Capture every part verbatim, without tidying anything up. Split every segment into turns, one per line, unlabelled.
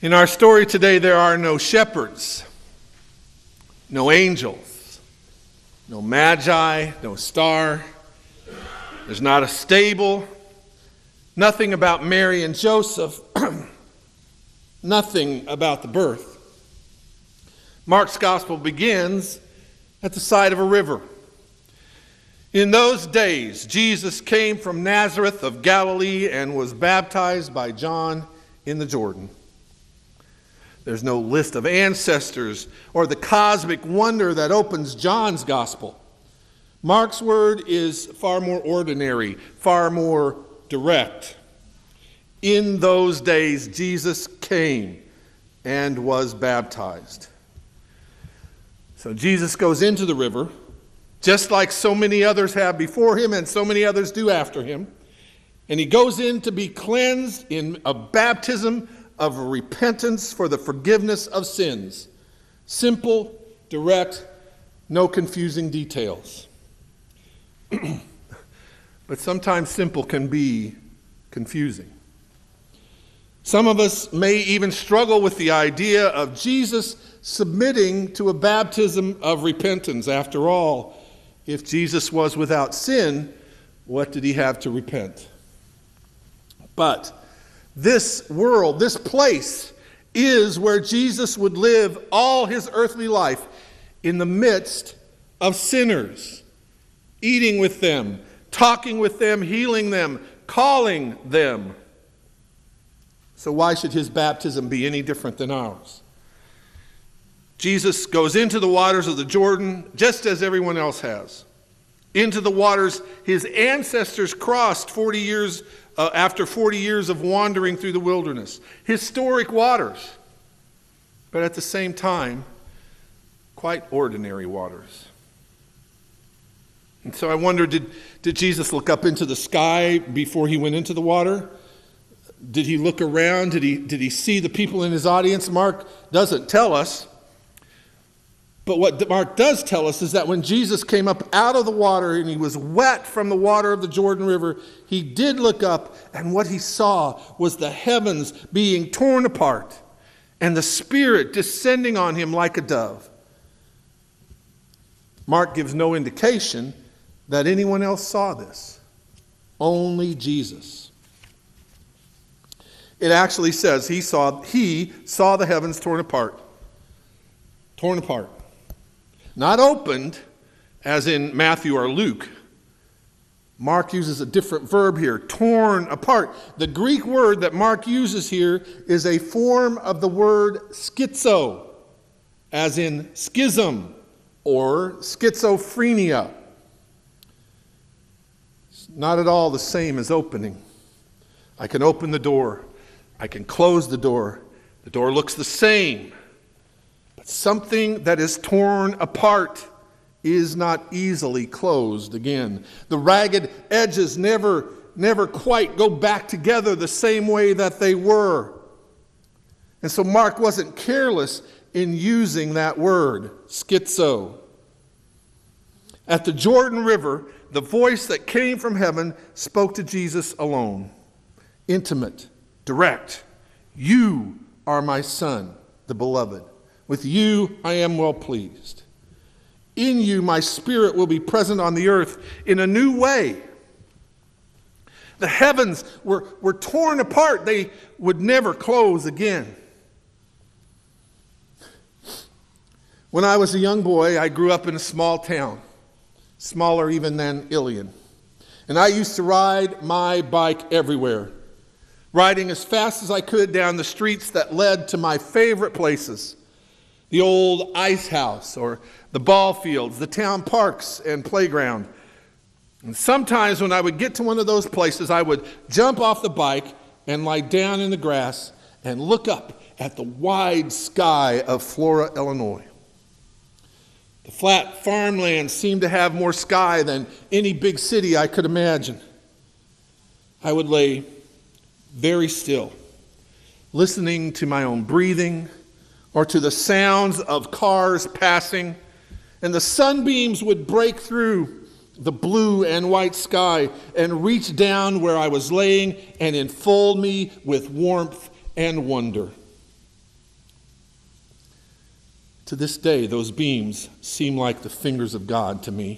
In our story today, there are no shepherds, no angels, no magi, no star. There's not a stable, nothing about Mary and Joseph, nothing about the birth. Mark's gospel begins at the side of a river. In those days, Jesus came from Nazareth of Galilee and was baptized by John in the Jordan. There's no list of ancestors or the cosmic wonder that opens John's gospel. Mark's word is far more ordinary, far more direct. In those days, Jesus came and was baptized. So Jesus goes into the river, just like so many others have before him and so many others do after him. And he goes in to be cleansed in a baptism of repentance for the forgiveness of sins. Simple, direct, no confusing details. But sometimes simple can be confusing. Some of us may even struggle with the idea of Jesus submitting to a baptism of repentance. After all, if Jesus was without sin, what did he have to repent? But this world, this place, is where Jesus would live all his earthly life in the midst of sinners, eating with them, talking with them, healing them, calling them. So why should his baptism be any different than ours? Jesus goes into the waters of the Jordan just as everyone else has. Into the waters his ancestors crossed forty years uh, after forty years of wandering through the wilderness. Historic waters, but at the same time, quite ordinary waters. And so I wonder, did, did Jesus look up into the sky before he went into the water? Did he look around? Did he, did he see the people in his audience? Mark doesn't tell us. But what Mark does tell us is that when Jesus came up out of the water and he was wet from the water of the Jordan River, he did look up, and what he saw was the heavens being torn apart and the Spirit descending on him like a dove. Mark gives no indication that anyone else saw this. Only Jesus. It actually says he saw, he saw the heavens torn apart. Torn apart. Not opened, as in Matthew or Luke. Mark uses a different verb here, torn apart. The Greek word that Mark uses here is a form of the word schizo, as in schism or schizophrenia. It's not at all the same as opening. I can open the door. I can close the door. The door looks the same. Something that is torn apart is not easily closed again. The ragged edges never, never quite go back together the same way that they were. And so Mark wasn't careless in using that word, schizo. At the Jordan River, the voice that came from heaven spoke to Jesus alone. Intimate, direct. You are my son, the beloved. With you I am well pleased. In you my Spirit will be present on the earth in a new way. The heavens were, were torn apart. They would never close again. When I was a young boy, I grew up in a small town, smaller even than Ilion. And I used to ride my bike everywhere, riding as fast as I could down the streets that led to my favorite places. The old ice house or the ball fields, the town parks and playground. And sometimes when I would get to one of those places, I would jump off the bike and lie down in the grass and look up at the wide sky of Flora, Illinois. The flat farmland seemed to have more sky than any big city I could imagine. I would lay very still, listening to my own breathing, or to the sounds of cars passing, and the sunbeams would break through the blue and white sky and reach down where I was laying and enfold me with warmth and wonder. To this day, those beams seem like the fingers of God to me.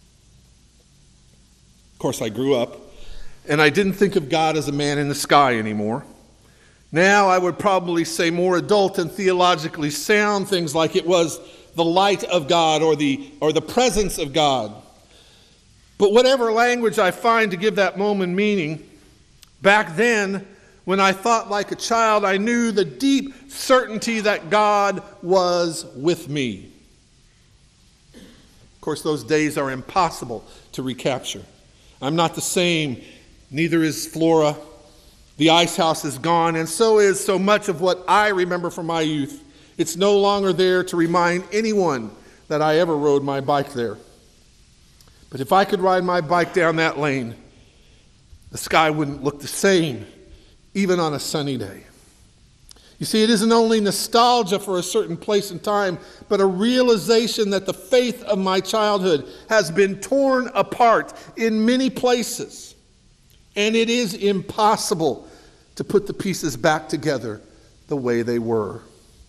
Of course, I grew up, and I didn't think of God as a man in the sky anymore. Now I would probably say more adult and theologically sound things like it was the light of God or the, or the presence of God. But whatever language I find to give that moment meaning, back then, when I thought like a child, I knew the deep certainty that God was with me. Of course, those days are impossible to recapture. I'm not the same, neither is Flora. The ice house is gone, and so is so much of what I remember from my youth. It's no longer there to remind anyone that I ever rode my bike there. But if I could ride my bike down that lane, the sky wouldn't look the same, even on a sunny day. You see, it isn't only nostalgia for a certain place and time, but a realization that the faith of my childhood has been torn apart in many places. And it is impossible to put the pieces back together the way they were.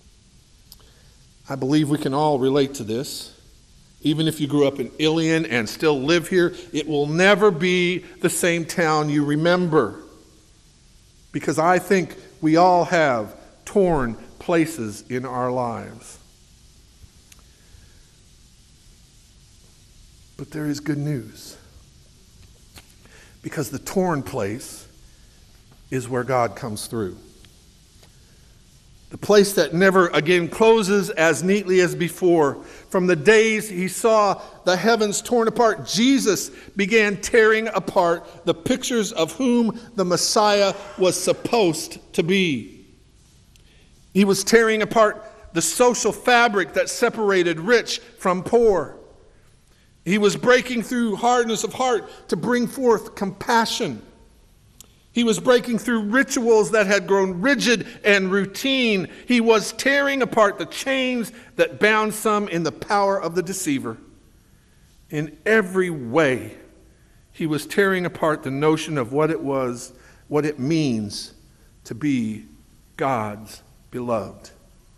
I believe we can all relate to this. Even if you grew up in Ilion and still live here, it will never be the same town you remember. Because I think we all have torn places in our lives. But there is good news. Because the torn place is where God comes through. The place that never again closes as neatly as before. From the days he saw the heavens torn apart, Jesus began tearing apart the pictures of whom the Messiah was supposed to be. He was tearing apart the social fabric that separated rich from poor. He was breaking through hardness of heart to bring forth compassion. He was breaking through rituals that had grown rigid and routine. He was tearing apart the chains that bound some in the power of the deceiver. In every way, he was tearing apart the notion of what it was, what it means to be God's beloved.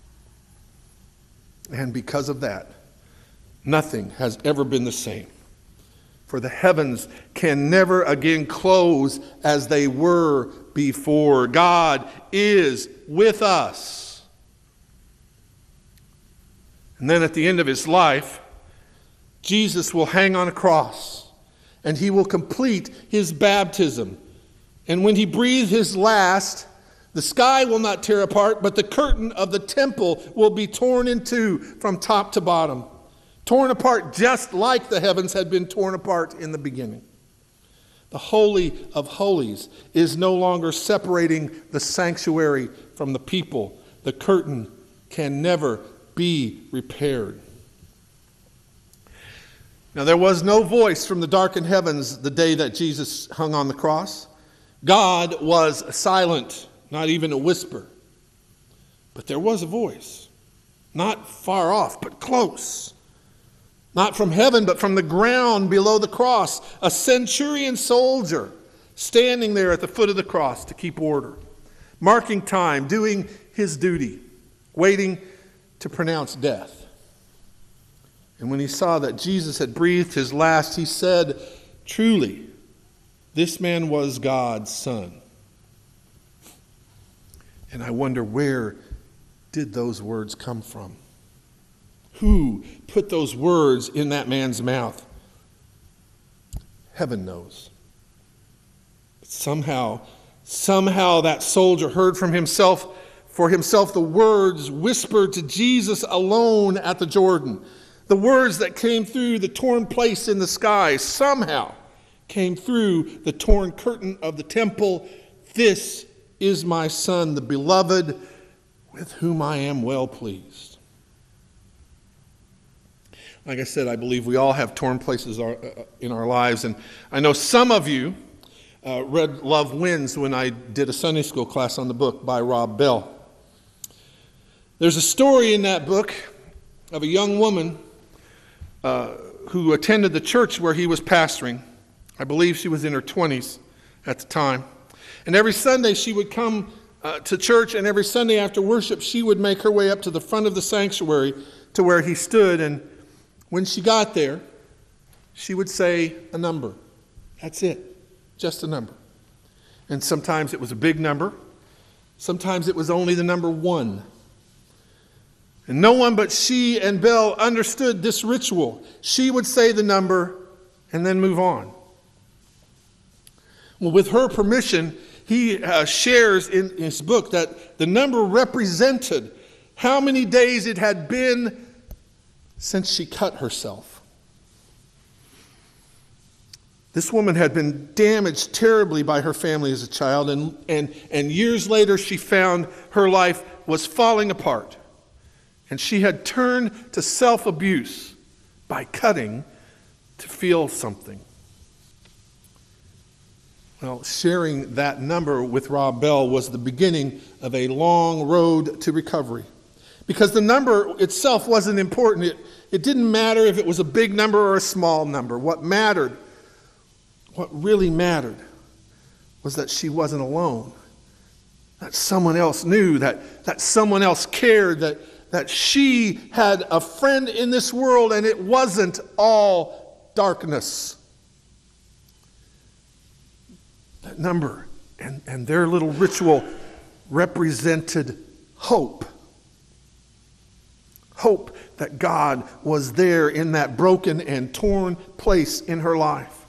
And because of that, nothing has ever been the same. For the heavens can never again close as they were before. God is with us. And then at the end of his life, Jesus will hang on a cross and he will complete his baptism. And when he breathes his last, the sky will not tear apart, but the curtain of the temple will be torn in two from top to bottom. Torn apart just like the heavens had been torn apart in the beginning. The Holy of Holies is no longer separating the sanctuary from the people. The curtain can never be repaired. Now, there was no voice from the darkened heavens the day that Jesus hung on the cross. God was silent, not even a whisper. But there was a voice, not far off, but close. Not from heaven, but from the ground below the cross. A centurion soldier standing there at the foot of the cross to keep order, marking time, doing his duty, waiting to pronounce death. And when he saw that Jesus had breathed his last, he said, "Truly, this man was God's son." And I wonder, where did those words come from? Who put those words in that man's mouth? Heaven knows. But somehow, somehow that soldier heard from himself, for himself, the words whispered to Jesus alone at the Jordan. The words that came through the torn place in the sky somehow came through the torn curtain of the temple. "This is my son, the beloved, with whom I am well pleased." Like I said, I believe we all have torn places in our lives. And I know some of you uh, read Love Wins when I did a Sunday school class on the book by Rob Bell. There's a story in that book of a young woman uh, who attended the church where he was pastoring. I believe she was in her twenties at the time. And every Sunday she would come uh, to church, and every Sunday after worship she would make her way up to the front of the sanctuary to where he stood, and when she got there, she would say a number. That's it, just a number. And sometimes it was a big number. Sometimes it was only the number one. And no one but she and Belle understood this ritual. She would say the number and then move on. Well, with her permission, he uh, shares in his book that the number represented how many days it had been since she cut herself. This woman had been damaged terribly by her family as a child, and, and, and years later she found her life was falling apart. And she had turned to self-abuse by cutting to feel something. Well, sharing that number with Rob Bell was the beginning of a long road to recovery. Because the number itself wasn't important. It, it didn't matter if it was a big number or a small number. What mattered, what really mattered, was that she wasn't alone. That someone else knew, that, that someone else cared, that that she had a friend in this world and it wasn't all darkness. That number and, and their little ritual represented hope. Hope that God was there in that broken and torn place in her life.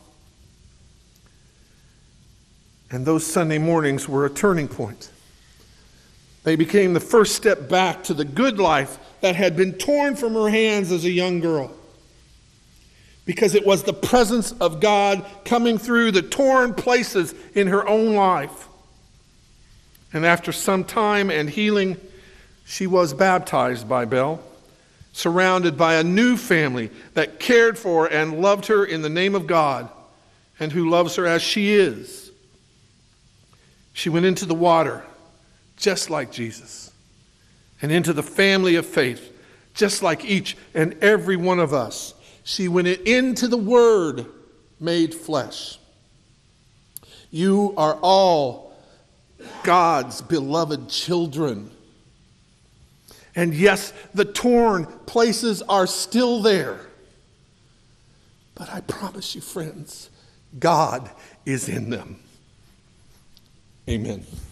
And those Sunday mornings were a turning point. They became the first step back to the good life that had been torn from her hands as a young girl. Because it was the presence of God coming through the torn places in her own life. And after some time and healing, she was baptized by Belle, surrounded by a new family that cared for and loved her in the name of God, and who loves her as she is. She went into the water, just like Jesus, and into the family of faith, just like each and every one of us. She went into the Word made flesh. You are all God's beloved children. And yes, the torn places are still there. But I promise you, friends, God is in them. Amen.